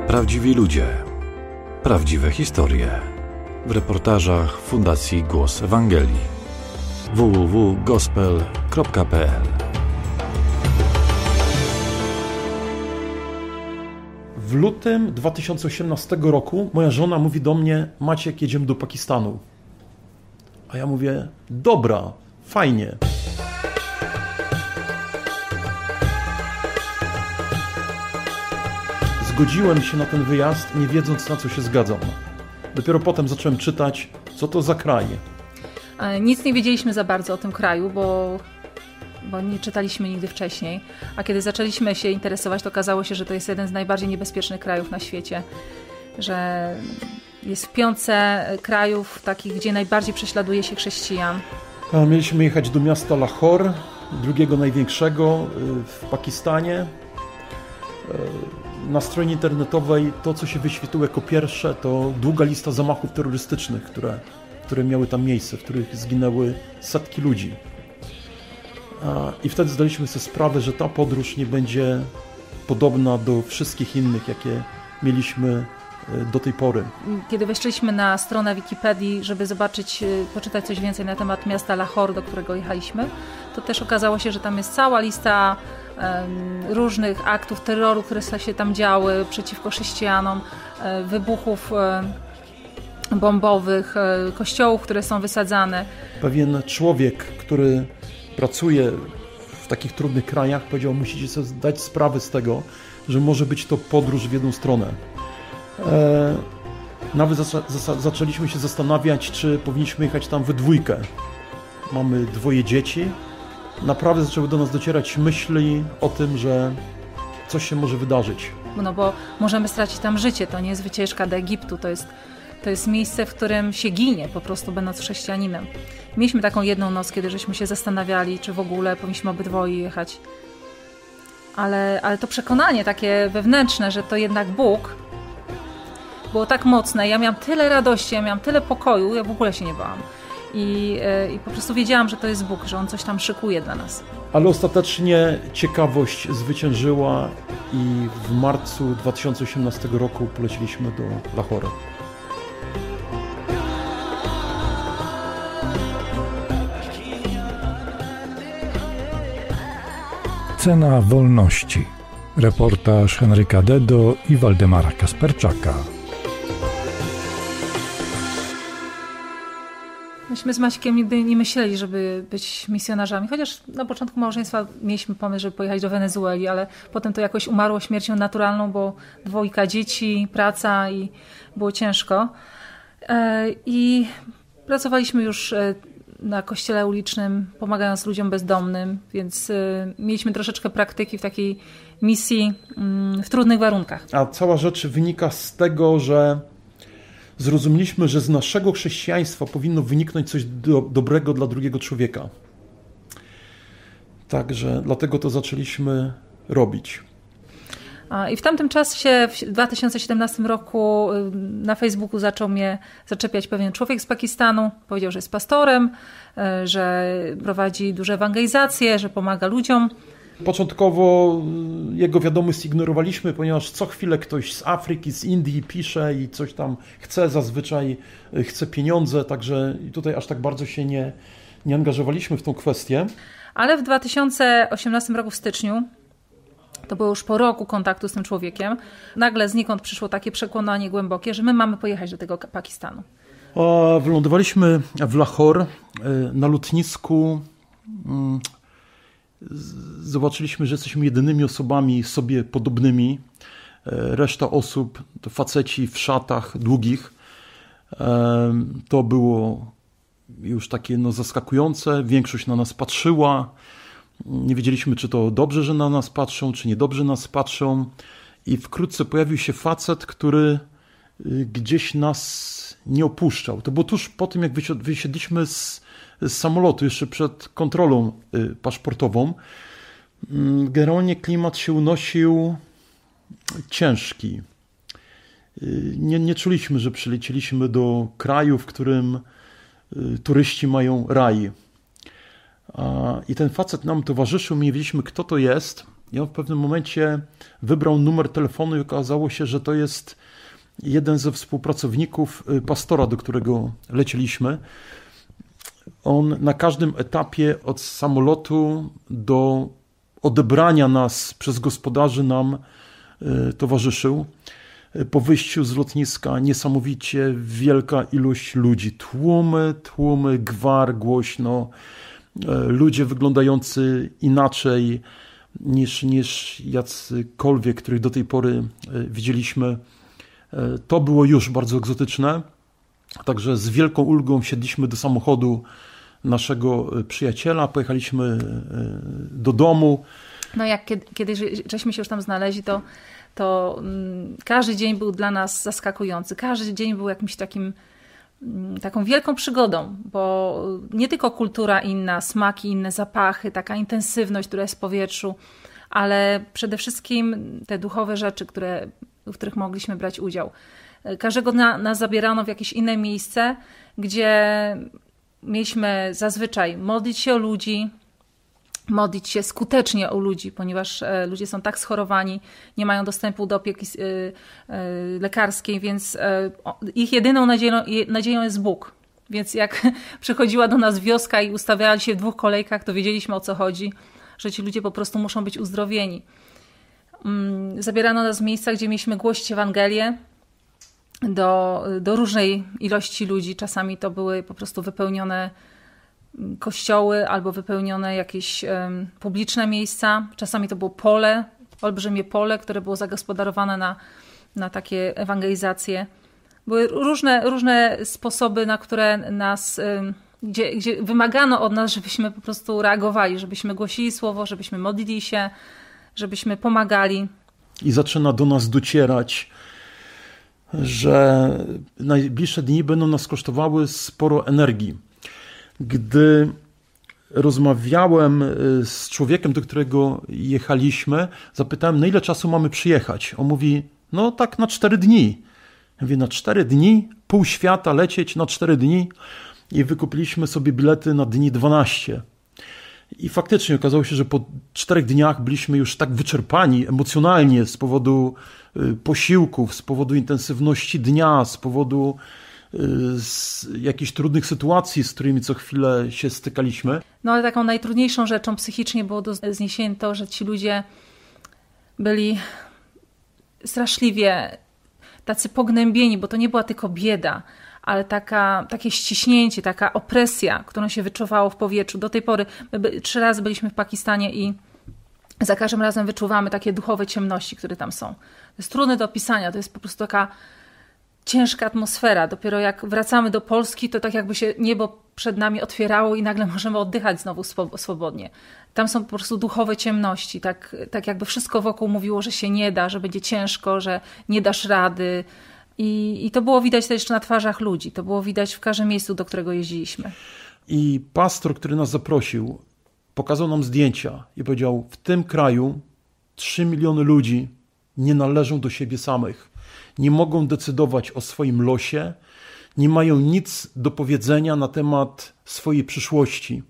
Prawdziwi ludzie, prawdziwe historie. W reportażach Fundacji Głos Ewangelii. www.gospel.pl. W lutym 2018 roku moja żona mówi do mnie: Maciek, jedziemy do Pakistanu. A ja mówię: dobra, fajnie. Zgodziłem się na ten wyjazd, nie wiedząc, na co się zgadzam. Dopiero potem zacząłem czytać, co to za kraj. Nic nie wiedzieliśmy za bardzo o tym kraju, bo nie czytaliśmy nigdy wcześniej. A kiedy zaczęliśmy się interesować, to okazało się, że to jest jeden z najbardziej niebezpiecznych krajów na świecie. Że jest w piątce krajów takich, gdzie najbardziej prześladuje się chrześcijan. Mieliśmy jechać do miasta Lahore, drugiego największego w Pakistanie. Na stronie internetowej to, co się wyświetliło jako pierwsze, to długa lista zamachów terrorystycznych, które miały tam miejsce, w których zginęły setki ludzi. I wtedy zdaliśmy sobie sprawę, że ta podróż nie będzie podobna do wszystkich innych, jakie mieliśmy do tej pory. Kiedy weszliśmy na stronę Wikipedii, żeby poczytać coś więcej na temat miasta Lahore, do którego jechaliśmy, to też okazało się, że tam jest cała lista różnych aktów terroru, które się tam działy przeciwko chrześcijanom, wybuchów bombowych, kościołów, które są wysadzane. Pewien człowiek, który pracuje w takich trudnych krajach, powiedział: musicie sobie zdać sprawę z tego, że może być to podróż w jedną stronę. Nawet zaczęliśmy się zastanawiać, czy powinniśmy jechać tam we dwójkę. Mamy 2 dzieci. Naprawdę zaczęły do nas docierać myśli o tym, że coś się może wydarzyć. No bo możemy stracić tam życie. To nie jest wycieczka do Egiptu. To jest miejsce, w którym się ginie, po prostu będąc chrześcijaninem. Mieliśmy taką jedną noc, kiedy żeśmy się zastanawiali, czy w ogóle powinniśmy obydwoje jechać. Ale to przekonanie takie wewnętrzne, że to jednak Bóg, było tak mocne. Ja miałam tyle radości, ja miałam tyle pokoju, ja w ogóle się nie bałam. I po prostu wiedziałam, że to jest Bóg, że On coś tam szykuje dla nas. Ale ostatecznie ciekawość zwyciężyła i w marcu 2018 roku poleciliśmy do Lahore. Cena wolności. Reportaż Henryka Dedo i Waldemara Kasperczaka. Myśmy z Maćkiem nigdy nie myśleli, żeby być misjonarzami, chociaż na początku małżeństwa mieliśmy pomysł, żeby pojechać do Wenezueli, ale potem to jakoś umarło śmiercią naturalną, bo 2 dzieci, praca i było ciężko. I pracowaliśmy już na kościele ulicznym, pomagając ludziom bezdomnym, więc mieliśmy troszeczkę praktyki w takiej misji w trudnych warunkach. A cała rzecz wynika z tego, że zrozumieliśmy, że z naszego chrześcijaństwa powinno wyniknąć coś dobrego dla drugiego człowieka. Także dlatego to zaczęliśmy robić. I w tamtym czasie, w 2017 roku na Facebooku zaczął mnie zaczepiać pewien człowiek z Pakistanu. Powiedział, że jest pastorem, że prowadzi duże ewangelizacje, że pomaga ludziom. Początkowo jego wiadomość ignorowaliśmy, ponieważ co chwilę ktoś z Afryki, z Indii pisze i coś tam chce, zazwyczaj chce pieniądze, także tutaj aż tak bardzo się nie angażowaliśmy w tą kwestię. Ale w 2018 roku w styczniu, to było już po roku kontaktu z tym człowiekiem, nagle znikąd przyszło takie przekonanie głębokie, że my mamy pojechać do tego Pakistanu. Wylądowaliśmy w Lahore na lotnisku. Zobaczyliśmy, że jesteśmy jedynymi osobami sobie podobnymi. Reszta osób to faceci w szatach długich. To było już takie zaskakujące. Większość na nas patrzyła. Nie wiedzieliśmy, czy to dobrze, że na nas patrzą, czy niedobrze nas patrzą. I wkrótce pojawił się facet, który gdzieś nas nie opuszczał. To było tuż po tym, jak wysiedliśmy z samolotu, jeszcze przed kontrolą paszportową. Generalnie klimat się unosił ciężki. Nie czuliśmy, że przylecieliśmy do kraju, w którym turyści mają raj. I ten facet nam towarzyszył, my nie wiedzieliśmy, kto to jest, i on w pewnym momencie wybrał numer telefonu i okazało się, że to jest jeden ze współpracowników pastora, do którego lecieliśmy. On na każdym etapie od samolotu do odebrania nas przez gospodarzy nam towarzyszył. Po wyjściu z lotniska niesamowicie wielka ilość ludzi. Tłumy, gwar, głośno. Ludzie wyglądający inaczej niż jacykolwiek, których do tej pory widzieliśmy. To było już bardzo egzotyczne. Także z wielką ulgą wsiedliśmy do samochodu naszego przyjaciela, pojechaliśmy do domu. No jak kiedyś żeśmy się już tam znaleźli, to każdy dzień był dla nas zaskakujący. Każdy dzień był jakimś taką wielką przygodą, bo nie tylko kultura inna, smaki inne, zapachy, taka intensywność, która jest w powietrzu, ale przede wszystkim te duchowe rzeczy, w których mogliśmy brać udział. Każdego dnia nas zabierano w jakieś inne miejsce, gdzie mieliśmy zazwyczaj modlić się o ludzi, modlić się skutecznie o ludzi, ponieważ ludzie są tak schorowani, nie mają dostępu do opieki lekarskiej, więc ich jedyną nadzieją jest Bóg. Więc jak przychodziła do nas wioska i ustawiali się w 2 kolejkach, to wiedzieliśmy, o co chodzi, że ci ludzie po prostu muszą być uzdrowieni. Zabierano nas w miejsca, gdzie mieliśmy głosić Ewangelię do różnej ilości ludzi. Czasami to były po prostu wypełnione kościoły albo wypełnione jakieś publiczne miejsca. Czasami to było pole, olbrzymie pole, które było zagospodarowane na takie ewangelizacje. Były różne sposoby, na które nas, gdzie wymagano od nas, żebyśmy po prostu reagowali, żebyśmy głosili słowo, żebyśmy modlili się, żebyśmy pomagali. I zaczyna do nas docierać, że najbliższe dni będą nas kosztowały sporo energii. Gdy rozmawiałem z człowiekiem, do którego jechaliśmy, zapytałem, na ile czasu mamy przyjechać. On mówi, no tak na 4 dni. Ja mówię, na 4 dni? Pół świata lecieć na 4 dni? I wykupiliśmy sobie bilety na dni 12. I faktycznie okazało się, że po 4 dniach byliśmy już tak wyczerpani emocjonalnie z powodu posiłków, z powodu intensywności dnia, z powodu jakichś trudnych sytuacji, z którymi co chwilę się stykaliśmy. No ale taką najtrudniejszą rzeczą psychicznie było do zniesienia to, że ci ludzie byli straszliwie tacy pognębieni, bo to nie była tylko bieda, ale takie ściśnięcie, taka opresja, którą się wyczuwało w powietrzu. Do tej pory 3 razy byliśmy w Pakistanie i za każdym razem wyczuwamy takie duchowe ciemności, które tam są. To jest trudne do opisania, to jest po prostu taka ciężka atmosfera. Dopiero jak wracamy do Polski, to tak jakby się niebo przed nami otwierało i nagle możemy oddychać znowu swobodnie. Tam są po prostu duchowe ciemności, tak jakby wszystko wokół mówiło, że się nie da, że będzie ciężko, że nie dasz rady. I to było widać też na twarzach ludzi, to było widać w każdym miejscu, do którego jeździliśmy. I pastor, który nas zaprosił, pokazał nam zdjęcia i powiedział, w tym kraju 3 miliony ludzi nie należą do siebie samych. Nie mogą decydować o swoim losie, nie mają nic do powiedzenia na temat swojej przyszłości.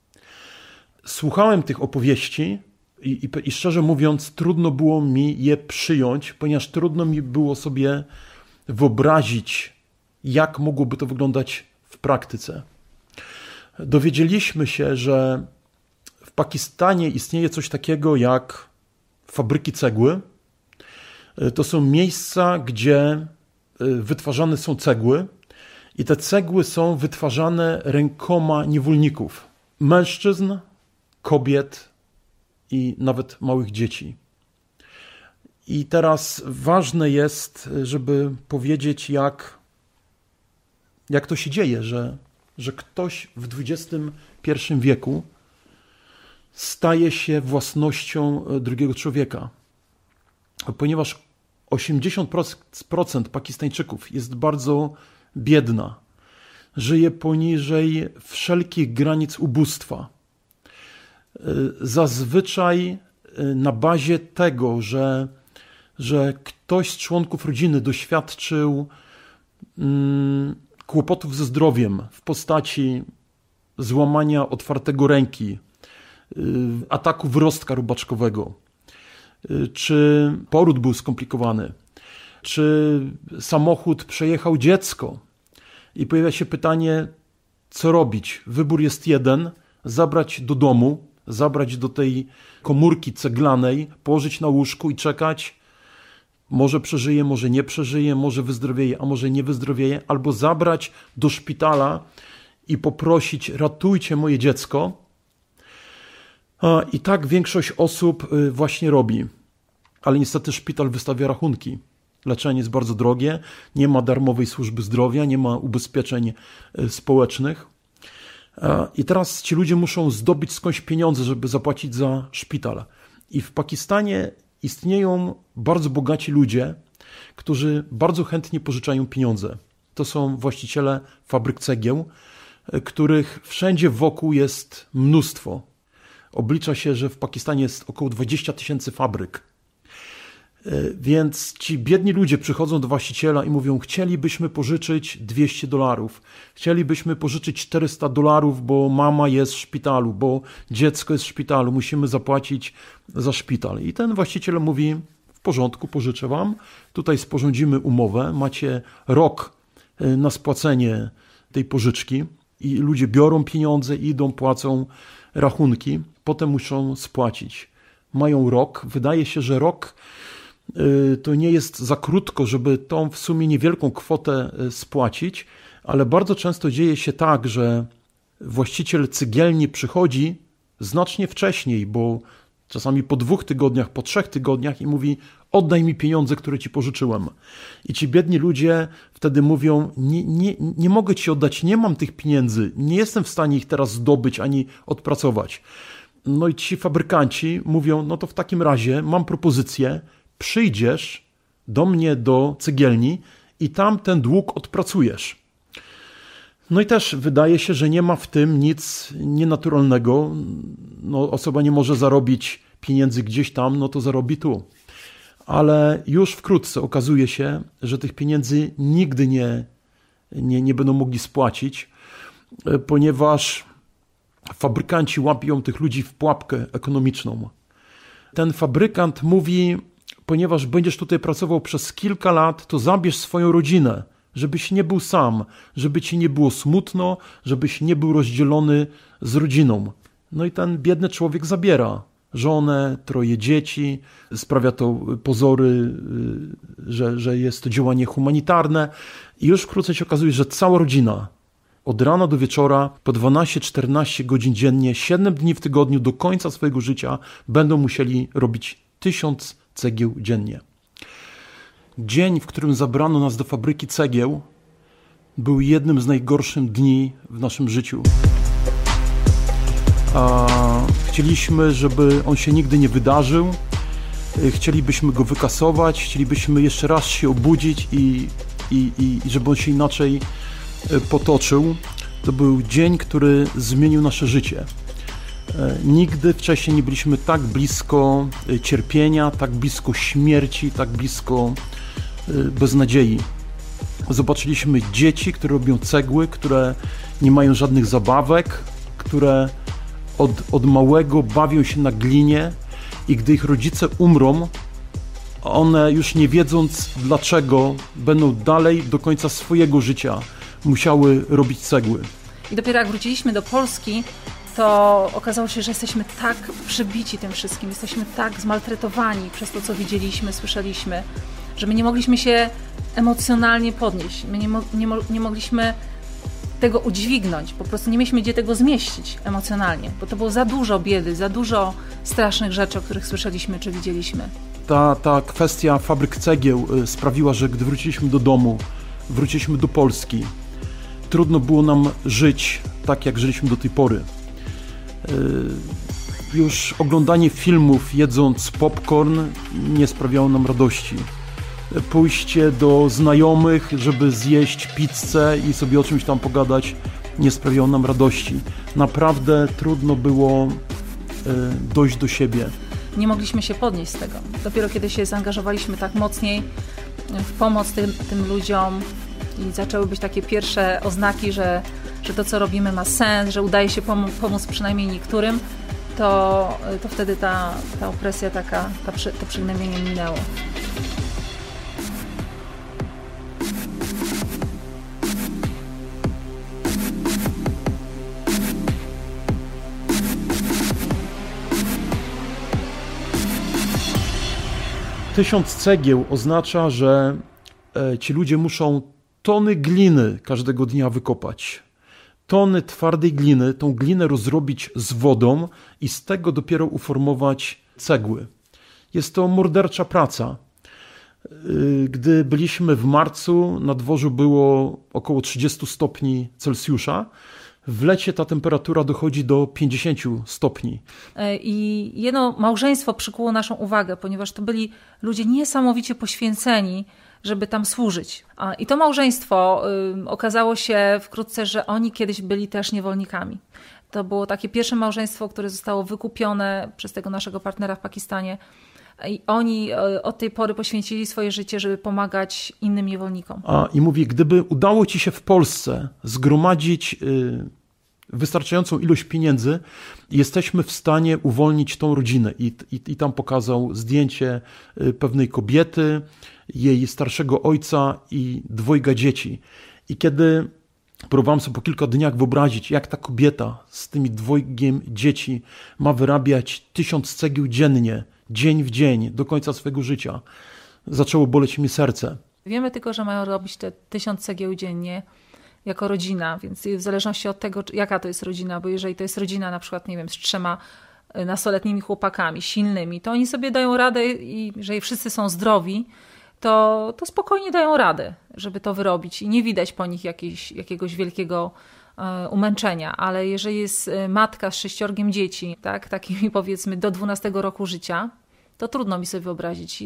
Słuchałem tych opowieści i szczerze mówiąc trudno było mi je przyjąć, ponieważ trudno mi było sobie wyobrazić, jak mogłoby to wyglądać w praktyce. Dowiedzieliśmy się, że w Pakistanie istnieje coś takiego jak fabryki cegły. To są miejsca, gdzie wytwarzane są cegły i te cegły są wytwarzane rękoma niewolników, mężczyzn, kobiet i nawet małych dzieci. I teraz ważne jest, żeby powiedzieć, jak to się dzieje, że ktoś w XXI wieku staje się własnością drugiego człowieka. Ponieważ 80% Pakistańczyków jest bardzo biedna, żyje poniżej wszelkich granic ubóstwa. Zazwyczaj na bazie tego, że ktoś z członków rodziny doświadczył kłopotów ze zdrowiem w postaci złamania otwartego ręki, ataku wyrostka robaczkowego, czy poród był skomplikowany, czy samochód przejechał dziecko. I pojawia się pytanie, co robić? Wybór jest jeden, zabrać do domu, zabrać do tej komórki ceglanej, położyć na łóżku i czekać. Może przeżyje, może nie przeżyje, może wyzdrowieje, a może nie wyzdrowieje. Albo zabrać do szpitala i poprosić, ratujcie moje dziecko. I tak większość osób właśnie robi. Ale niestety szpital wystawia rachunki. Leczenie jest bardzo drogie, nie ma darmowej służby zdrowia, nie ma ubezpieczeń społecznych. I teraz ci ludzie muszą zdobyć skądś pieniądze, żeby zapłacić za szpital. I w Pakistanie istnieją bardzo bogaci ludzie, którzy bardzo chętnie pożyczają pieniądze. To są właściciele fabryk cegieł, których wszędzie wokół jest mnóstwo. Oblicza się, że w Pakistanie jest około 20 000 fabryk. Więc ci biedni ludzie przychodzą do właściciela i mówią, chcielibyśmy pożyczyć $200, chcielibyśmy pożyczyć $400, bo mama jest w szpitalu, bo dziecko jest w szpitalu, musimy zapłacić za szpital. I ten właściciel mówi, w porządku, pożyczę wam, tutaj sporządzimy umowę, macie rok na spłacenie tej pożyczki i ludzie biorą pieniądze, idą, płacą rachunki, potem muszą spłacić. Mają rok, wydaje się, że rok to nie jest za krótko, żeby tą w sumie niewielką kwotę spłacić, ale bardzo często dzieje się tak, że właściciel cegielni przychodzi znacznie wcześniej, bo czasami po 2 tygodniach, po 3 tygodniach i mówi, oddaj mi pieniądze, które ci pożyczyłem. I ci biedni ludzie wtedy mówią, nie mogę ci oddać, nie mam tych pieniędzy, nie jestem w stanie ich teraz zdobyć ani odpracować. No i ci fabrykanci mówią, no to w takim razie mam propozycję, przyjdziesz do mnie do cegielni i tam ten dług odpracujesz. No i też wydaje się, że nie ma w tym nic nienaturalnego. No, osoba nie może zarobić pieniędzy gdzieś tam, no to zarobi tu. Ale już wkrótce okazuje się, że tych pieniędzy nigdy nie będą mogli spłacić, ponieważ fabrykanci łapią tych ludzi w pułapkę ekonomiczną. Ten fabrykant mówi, ponieważ będziesz tutaj pracował przez kilka lat, to zabierz swoją rodzinę, żebyś nie był sam, żeby ci nie było smutno, żebyś nie był rozdzielony z rodziną. No i ten biedny człowiek zabiera żonę, 3 dzieci, sprawia to pozory, że jest to działanie humanitarne i już wkrótce się okazuje, że cała rodzina od rana do wieczora, po 12-14 godzin dziennie, 7 dni w tygodniu, do końca swojego życia będą musieli robić 1000 cegieł dziennie. Dzień, w którym zabrano nas do fabryki cegieł, był jednym z najgorszych dni w naszym życiu. Chcieliśmy, żeby on się nigdy nie wydarzył. Chcielibyśmy go wykasować, chcielibyśmy jeszcze raz się obudzić i żeby on się inaczej potoczył. To był dzień, który zmienił nasze życie. Nigdy wcześniej nie byliśmy tak blisko cierpienia, tak blisko śmierci, tak blisko beznadziei. Zobaczyliśmy dzieci, które robią cegły, które nie mają żadnych zabawek, które od małego bawią się na glinie i gdy ich rodzice umrą, one już nie wiedząc dlaczego będą dalej do końca swojego życia musiały robić cegły. I dopiero jak wróciliśmy do Polski, to okazało się, że jesteśmy tak przybici tym wszystkim, jesteśmy tak zmaltretowani przez to, co widzieliśmy, słyszeliśmy, że my nie mogliśmy się emocjonalnie podnieść, my nie mogliśmy tego udźwignąć, po prostu nie mieliśmy gdzie tego zmieścić emocjonalnie, bo to było za dużo biedy, za dużo strasznych rzeczy, o których słyszeliśmy czy widzieliśmy. Ta kwestia fabryk cegieł sprawiła, że gdy wróciliśmy do domu, wróciliśmy do Polski, trudno było nam żyć tak, jak żyliśmy do tej pory. Już oglądanie filmów, jedząc popcorn, nie sprawiało nam radości. Pójście do znajomych, żeby zjeść pizzę i sobie o czymś tam pogadać, nie sprawiało nam radości. Naprawdę trudno było dojść do siebie. Nie mogliśmy się podnieść z tego. Dopiero kiedy się zaangażowaliśmy tak mocniej w pomoc tym ludziom i zaczęły być takie pierwsze oznaki, że to, co robimy, ma sens, że udaje się pomóc przynajmniej niektórym, to wtedy ta opresja taka, to przygnębienie minęło. Tysiąc cegieł oznacza, że ci ludzie muszą tony gliny każdego dnia wykopać. Tony twardej gliny, tą glinę rozrobić z wodą i z tego dopiero uformować cegły. Jest to mordercza praca. Gdy byliśmy w marcu, na dworzu było około 30 stopni Celsjusza. W lecie ta temperatura dochodzi do 50 stopni. I jedno małżeństwo przykuło naszą uwagę, ponieważ to byli ludzie niesamowicie poświęceni, żeby tam służyć. I to małżeństwo okazało się wkrótce, że oni kiedyś byli też niewolnikami. To było takie pierwsze małżeństwo, które zostało wykupione przez tego naszego partnera w Pakistanie. I oni od tej pory poświęcili swoje życie, żeby pomagać innym niewolnikom. I mówi, gdyby udało ci się w Polsce zgromadzić wystarczającą ilość pieniędzy, jesteśmy w stanie uwolnić tą rodzinę. I tam pokazał zdjęcie pewnej kobiety, jej starszego ojca i 2 dzieci. I kiedy próbowałem sobie po kilku dniach wyobrazić, jak ta kobieta z tymi 2 dzieci ma wyrabiać 1000 cegieł dziennie, dzień w dzień, do końca swojego życia, zaczęło boleć mi serce. Wiemy tylko, że mają robić te 1000 cegieł dziennie jako rodzina, więc w zależności od tego, jaka to jest rodzina, bo jeżeli to jest rodzina na przykład, nie wiem, z 3 nastoletnimi chłopakami, silnymi, to oni sobie dają radę i jeżeli wszyscy są zdrowi, to spokojnie dają radę, żeby to wyrobić i nie widać po nich jakiegoś wielkiego umęczenia, ale jeżeli jest matka z 6 dzieci, tak, takimi powiedzmy do 12 roku życia, to trudno mi sobie wyobrazić,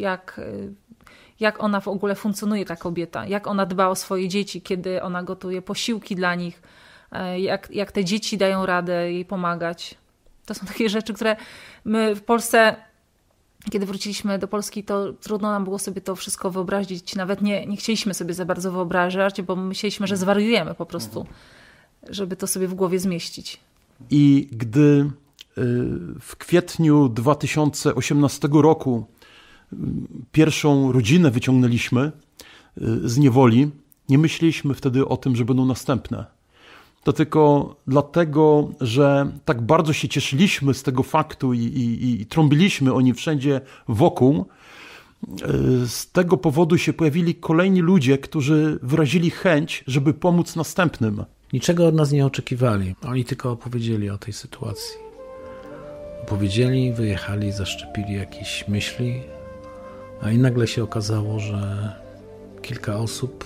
jak ona w ogóle funkcjonuje, ta kobieta, jak ona dba o swoje dzieci, kiedy ona gotuje posiłki dla nich, jak te dzieci dają radę jej pomagać. To są takie rzeczy, które my w Polsce, kiedy wróciliśmy do Polski, to trudno nam było sobie to wszystko wyobrazić. Nawet nie chcieliśmy sobie za bardzo wyobrażać, bo myśleliśmy, że zwariujemy po prostu, żeby to sobie w głowie zmieścić. I gdy w kwietniu 2018 roku pierwszą rodzinę wyciągnęliśmy z niewoli, nie myśleliśmy wtedy o tym, że będą następne. To tylko dlatego, że tak bardzo się cieszyliśmy z tego faktu i trąbiliśmy o nim wszędzie wokół. Z tego powodu się pojawili kolejni ludzie, którzy wyrazili chęć, żeby pomóc następnym. Niczego od nas nie oczekiwali. Oni tylko opowiedzieli o tej sytuacji. Opowiedzieli, wyjechali, zaszczepili jakieś myśli, a i nagle się okazało, że kilka osób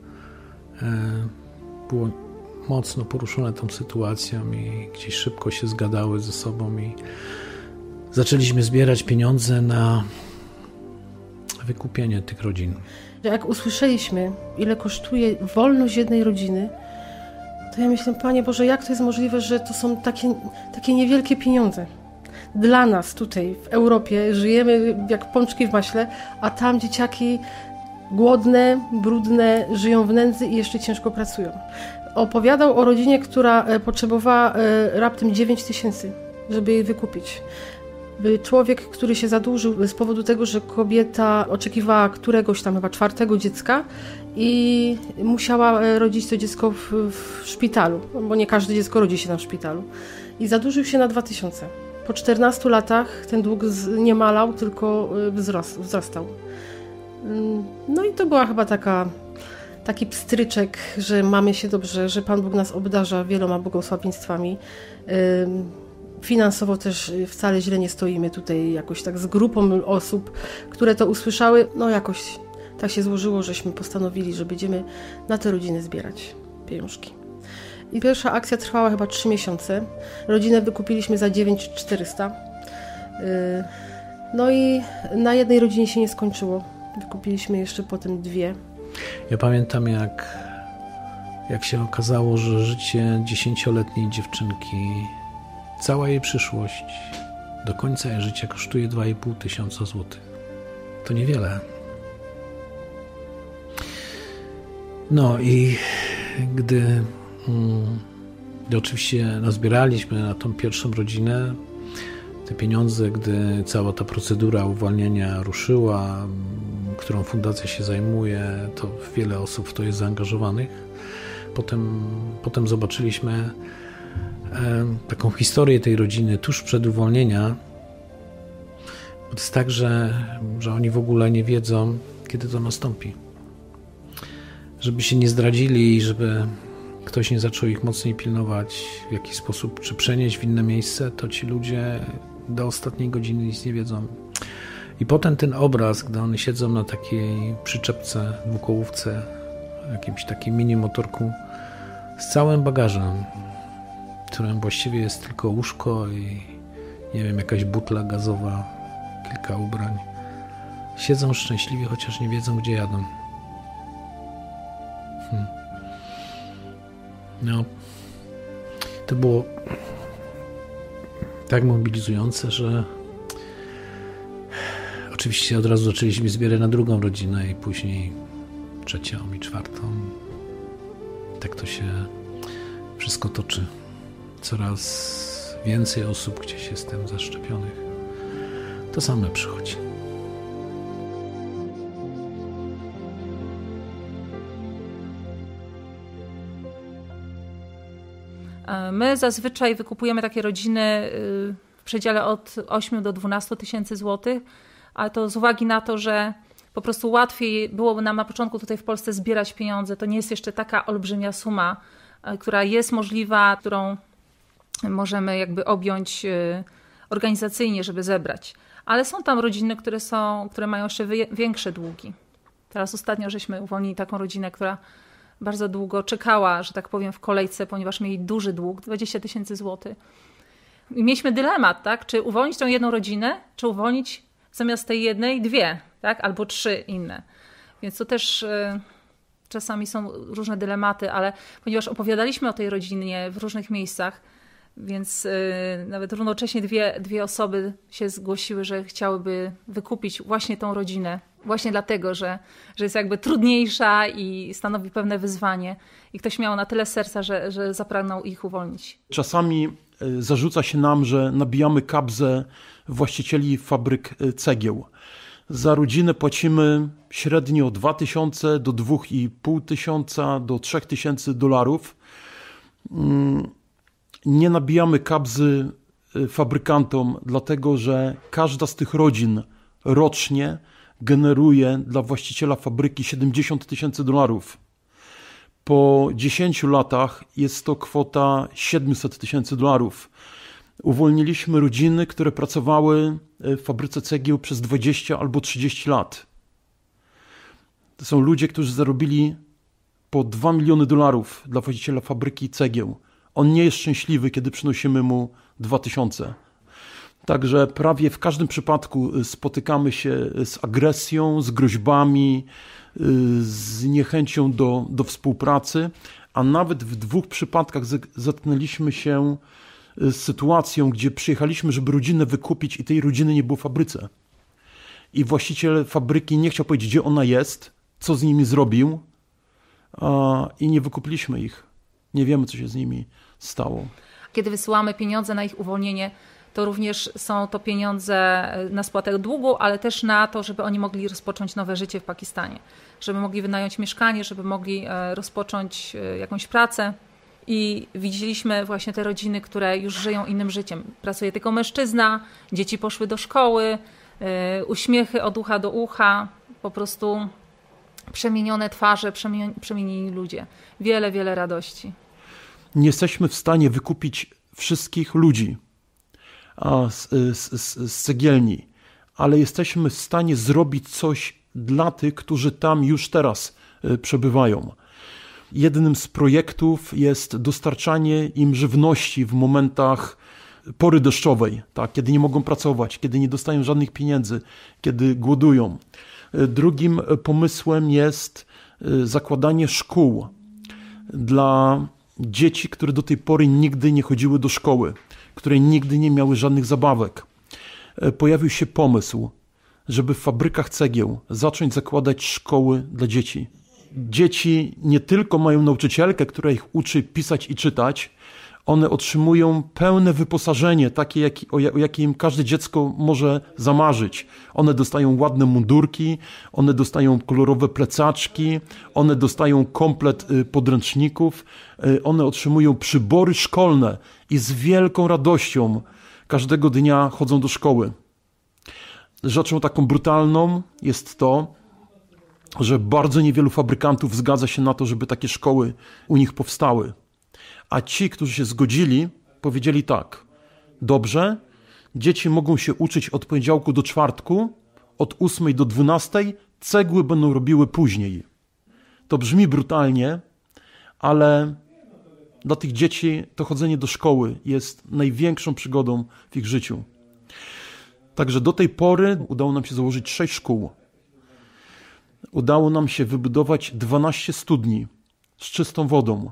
było mocno poruszone tą sytuacją i gdzieś szybko się zgadały ze sobą i zaczęliśmy zbierać pieniądze na wykupienie tych rodzin. Jak usłyszeliśmy, ile kosztuje wolność jednej rodziny, to ja myślę, Panie Boże, jak to jest możliwe, że to są takie niewielkie pieniądze. Dla nas tutaj w Europie żyjemy jak pączki w maśle, a tam dzieciaki głodne, brudne, żyją w nędzy i jeszcze ciężko pracują. Opowiadał o rodzinie, która potrzebowała raptem 9 000, żeby jej wykupić. Był człowiek, który się zadłużył z powodu tego, że kobieta oczekiwała któregoś tam chyba 4. dziecka i musiała rodzić to dziecko w szpitalu, bo nie każde dziecko rodzi się tam w szpitalu. I zadłużył się na 2000. Po 14 latach ten dług nie malał, tylko wzrastał. No i to była chyba taki pstryczek, że mamy się dobrze, że Pan Bóg nas obdarza wieloma błogosławieństwami. Finansowo też wcale źle nie stoimy tutaj jakoś tak z grupą osób, które to usłyszały. No jakoś tak się złożyło, żeśmy postanowili, że będziemy na te rodziny zbierać pieniążki. I pierwsza akcja trwała chyba 3 miesiące. Rodzinę wykupiliśmy za 9400. No i na jednej rodzinie się nie skończyło. Wykupiliśmy jeszcze potem 2. Ja pamiętam, jak się okazało, że życie 10-letniej dziewczynki, cała jej przyszłość, do końca jej życia kosztuje 2500 złotych. To niewiele. No i gdy oczywiście nazbieraliśmy na tą pierwszą rodzinę, Te pieniądze, gdy cała ta procedura uwalniania ruszyła, którą fundacja się zajmuje, to wiele osób w to jest zaangażowanych. Potem zobaczyliśmy taką historię tej rodziny tuż przed uwolnieniem. To jest tak, że oni w ogóle nie wiedzą, kiedy to nastąpi. Żeby się nie zdradzili i żeby ktoś nie zaczął ich mocniej pilnować w jakiś sposób, czy przenieść w inne miejsce, to ci ludzie do ostatniej godziny nic nie wiedzą. I potem ten obraz, gdy oni siedzą na takiej przyczepce, dwukołówce, jakimś takim mini motorku z całym bagażem, którym właściwie jest tylko łóżko i nie wiem, jakaś butla gazowa, kilka ubrań. Siedzą szczęśliwie, chociaż nie wiedzą, gdzie jadą. No, to było tak mobilizujące, że oczywiście od razu zaczęliśmy zbierać na drugą rodzinę i później trzecią i czwartą. Tak to się wszystko toczy. Coraz więcej osób gdzieś jest tym zaszczepionych. To same przychodzi. My zazwyczaj wykupujemy takie rodziny w przedziale od 8 do 12 tysięcy złotych, ale to z uwagi na to, że po prostu łatwiej było nam na początku tutaj w Polsce zbierać pieniądze. To nie jest jeszcze taka olbrzymia suma, która jest możliwa, którą możemy jakby objąć organizacyjnie, żeby zebrać. Ale są tam rodziny, które mają jeszcze większe długi. Teraz ostatnio żeśmy uwolnili taką rodzinę, która bardzo długo czekała, że tak powiem, w kolejce, ponieważ mieli duży dług, 20 tysięcy złotych. I mieliśmy dylemat, tak? Czy uwolnić tę jedną rodzinę, czy uwolnić zamiast tej jednej 2, tak? Albo 3 inne. Więc to też czasami są różne dylematy, ale ponieważ opowiadaliśmy o tej rodzinie w różnych miejscach, więc nawet równocześnie dwie osoby się zgłosiły, że chciałyby wykupić właśnie tą rodzinę. Właśnie dlatego, że jest jakby trudniejsza i stanowi pewne wyzwanie. I ktoś miał na tyle serca, że zapragnął ich uwolnić. Czasami zarzuca się nam, że nabijamy kabzę właścicieli fabryk cegieł. Za rodzinę płacimy średnio $2000 do $2500 do $3000. Nie nabijamy kabzy fabrykantom, dlatego że każda z tych rodzin rocznie generuje dla właściciela fabryki $70,000. Po 10 latach jest to kwota $700,000. Uwolniliśmy rodziny, które pracowały w fabryce cegieł przez 20 albo 30 lat. To są ludzie, którzy zarobili po $2 miliony dla właściciela fabryki cegieł. On nie jest szczęśliwy, kiedy przynosimy mu 2000. Także prawie w każdym przypadku spotykamy się z agresją, z groźbami, z niechęcią do współpracy, a nawet w 2 przypadkach zetknęliśmy się z sytuacją, gdzie przyjechaliśmy, żeby rodzinę wykupić i tej rodziny nie było w fabryce. I właściciel fabryki nie chciał powiedzieć, gdzie ona jest, co z nimi zrobił i nie wykupiliśmy ich. Nie wiemy, co się z nimi stało. Kiedy wysyłamy pieniądze na ich uwolnienie, to również są to pieniądze na spłatę długu, ale też na to, żeby oni mogli rozpocząć nowe życie w Pakistanie. Żeby mogli wynająć mieszkanie, żeby mogli rozpocząć jakąś pracę. I widzieliśmy właśnie te rodziny, które już żyją innym życiem. Pracuje tylko mężczyzna, dzieci poszły do szkoły, uśmiechy od ucha do ucha, po prostu przemienione twarze, przemienieni ludzie. Wiele, wiele radości. Nie jesteśmy w stanie wykupić wszystkich ludzi z cegielni, ale jesteśmy w stanie zrobić coś dla tych, którzy tam już teraz przebywają. Jednym z projektów jest dostarczanie im żywności w momentach pory deszczowej, tak, kiedy nie mogą pracować, kiedy nie dostają żadnych pieniędzy, kiedy głodują. Drugim pomysłem jest zakładanie szkół dla dzieci, które do tej pory nigdy nie chodziły do szkoły, które nigdy nie miały żadnych zabawek. Pojawił się pomysł, żeby w fabrykach cegieł zacząć zakładać szkoły dla dzieci. Dzieci nie tylko mają nauczycielkę, która ich uczy pisać i czytać, One otrzymują pełne wyposażenie, takie, o jakim każde dziecko może zamarzyć. One dostają ładne mundurki, one dostają kolorowe plecaczki, one dostają komplet podręczników, one otrzymują przybory szkolne i z wielką radością każdego dnia chodzą do szkoły. Rzeczą taką brutalną jest to, że bardzo niewielu fabrykantów zgadza się na to, żeby takie szkoły u nich powstały. A ci, którzy się zgodzili, powiedzieli tak: dobrze, dzieci mogą się uczyć od poniedziałku do czwartku, od 8 do 12, cegły będą robiły później. To brzmi brutalnie, ale dla tych dzieci to chodzenie do szkoły jest największą przygodą w ich życiu. Także do tej pory udało nam się założyć 6 szkół. Udało nam się wybudować 12 studni z czystą wodą.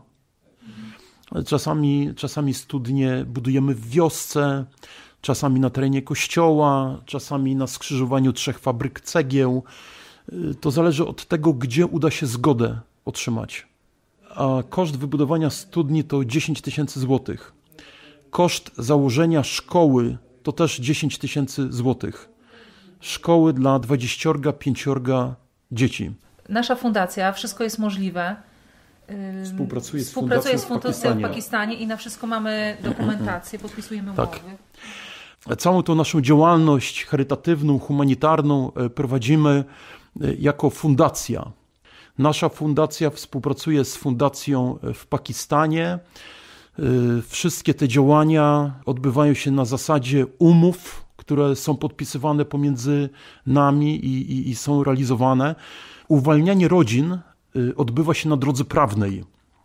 Czasami studnie budujemy w wiosce, czasami na terenie kościoła, czasami na skrzyżowaniu 3 fabryk cegieł. To zależy od tego, gdzie uda się zgodę otrzymać. A koszt wybudowania studni to 10 000 złotych. Koszt założenia szkoły to też 10 000 złotych. Szkoły dla 25 dzieci. Nasza fundacja, wszystko jest możliwe. Współpracuje z fundacją w Pakistanie i na wszystko mamy dokumentację, podpisujemy umowy. Tak. Całą tą naszą działalność charytatywną, humanitarną prowadzimy jako fundacja. Nasza fundacja współpracuje z fundacją w Pakistanie. Wszystkie te działania odbywają się na zasadzie umów, które są podpisywane pomiędzy nami i są realizowane. Uwalnianie rodzin odbywa się na drodze prawnej.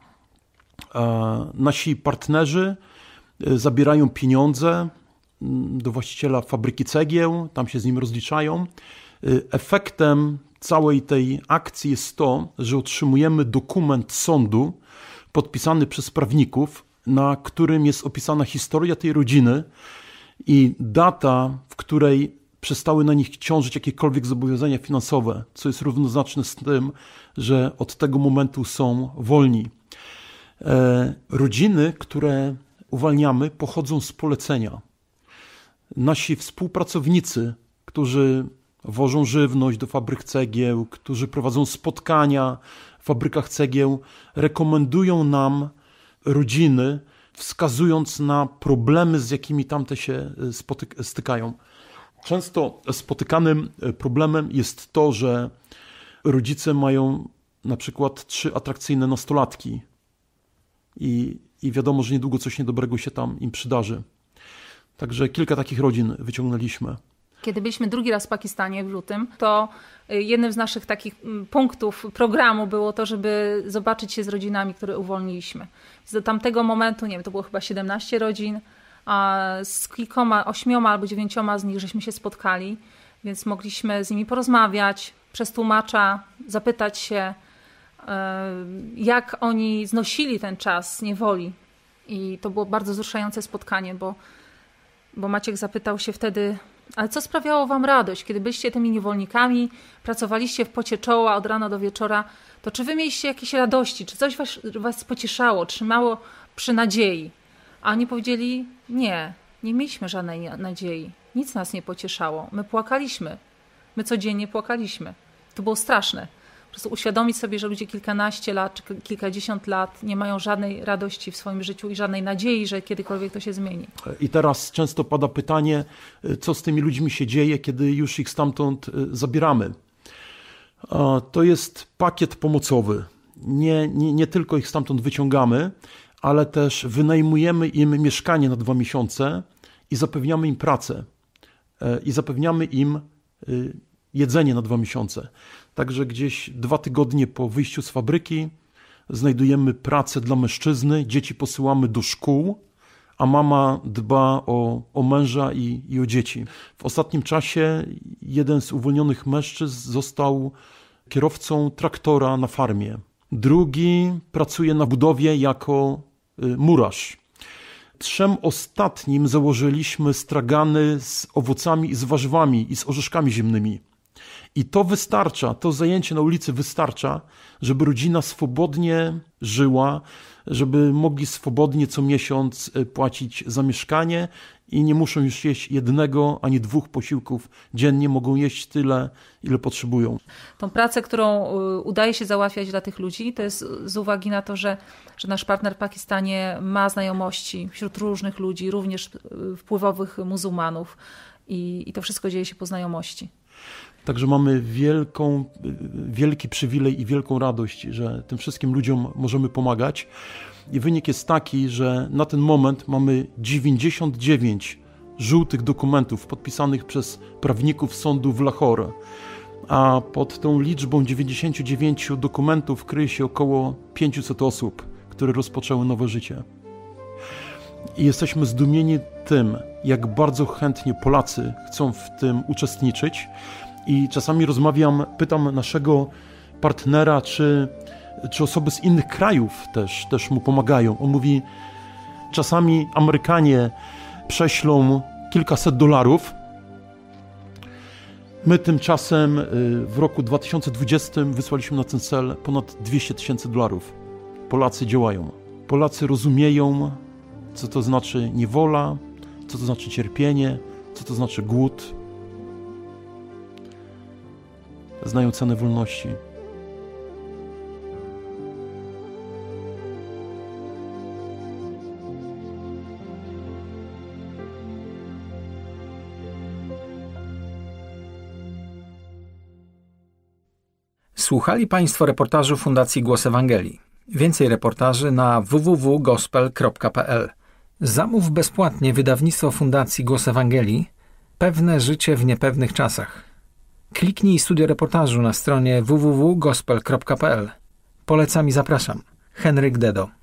Nasi partnerzy zabierają pieniądze do właściciela fabryki cegieł, tam się z nim rozliczają. Efektem całej tej akcji jest to, że otrzymujemy dokument sądu podpisany przez prawników, na którym jest opisana historia tej rodziny i data, w której przestały na nich ciążyć jakiekolwiek zobowiązania finansowe, co jest równoznaczne z tym, że od tego momentu są wolni. Rodziny, które uwalniamy, pochodzą z polecenia. Nasi współpracownicy, którzy wożą żywność do fabryk cegieł, którzy prowadzą spotkania w fabrykach cegieł, rekomendują nam rodziny, wskazując na problemy, z jakimi tamte się stykają. Często spotykanym problemem jest to, że rodzice mają na przykład 3 atrakcyjne nastolatki i wiadomo, że niedługo coś niedobrego się tam im przydarzy. Także kilka takich rodzin wyciągnęliśmy. Kiedy byliśmy drugi raz w Pakistanie w lutym, to jednym z naszych takich punktów programu było to, żeby zobaczyć się z rodzinami, które uwolniliśmy. Z tamtego momentu, nie wiem, to było chyba 17 rodzin, a z kilkoma, 8 albo 9 z nich żeśmy się spotkali, więc mogliśmy z nimi porozmawiać, przez tłumacza zapytać się, jak oni znosili ten czas niewoli. I to było bardzo wzruszające spotkanie, bo Maciek zapytał się wtedy: ale co sprawiało wam radość, kiedy byliście tymi niewolnikami, pracowaliście w pocie czoła od rana do wieczora, to czy wy mieliście jakieś radości, czy coś was pocieszało, trzymało przy nadziei? A oni powiedzieli: nie mieliśmy żadnej nadziei, nic nas nie pocieszało, my płakaliśmy, my codziennie płakaliśmy. To było straszne. Po prostu uświadomić sobie, że ludzie kilkanaście lat czy kilkadziesiąt lat nie mają żadnej radości w swoim życiu i żadnej nadziei, że kiedykolwiek to się zmieni. I teraz często pada pytanie, co z tymi ludźmi się dzieje, kiedy już ich stamtąd zabieramy. To jest pakiet pomocowy. Nie tylko ich stamtąd wyciągamy, ale też wynajmujemy im mieszkanie na 2 miesiące i zapewniamy im pracę. I zapewniamy im jedzenie na 2 miesiące. Także gdzieś 2 tygodnie po wyjściu z fabryki znajdujemy pracę dla mężczyzny, dzieci posyłamy do szkół, a mama dba o męża i o dzieci. W ostatnim czasie jeden z uwolnionych mężczyzn został kierowcą traktora na farmie. Drugi pracuje na budowie jako murarz. 3 ostatnim założyliśmy stragany z owocami i z warzywami i z orzeszkami ziemnymi. I to wystarcza, to zajęcie na ulicy wystarcza, żeby rodzina swobodnie żyła, żeby mogli swobodnie co miesiąc płacić za mieszkanie i nie muszą już jeść 1 ani 2 posiłków dziennie, mogą jeść tyle, ile potrzebują. Tą pracę, którą udaje się załatwiać dla tych ludzi, to jest z uwagi na to, że nasz partner w Pakistanie ma znajomości wśród różnych ludzi, również wpływowych muzułmanów i to wszystko dzieje się po znajomości. Także mamy wielki przywilej i wielką radość, że tym wszystkim ludziom możemy pomagać. I wynik jest taki, że na ten moment mamy 99 żółtych dokumentów podpisanych przez prawników sądu w Lahore, a pod tą liczbą 99 dokumentów kryje się około 500 osób, które rozpoczęły nowe życie. I jesteśmy zdumieni tym, jak bardzo chętnie Polacy chcą w tym uczestniczyć. I czasami pytam naszego partnera, czy osoby z innych krajów też mu pomagają. On mówi, czasami Amerykanie prześlą kilkaset dolarów. My tymczasem w roku 2020 wysłaliśmy na ten cel ponad 200 000 dolarów. Polacy działają. Polacy rozumieją, co to znaczy niewola, co to znaczy cierpienie, co to znaczy głód. Znają cenę wolności. Słuchali Państwo reportażu Fundacji Głos Ewangelii. Więcej reportaży na www.gospel.pl. Zamów bezpłatnie wydawnictwo Fundacji Głos Ewangelii Pewne życie w niepewnych czasach. Kliknij studio reportażu na stronie www.gospel.pl. Polecam i zapraszam. Henryk Dedo.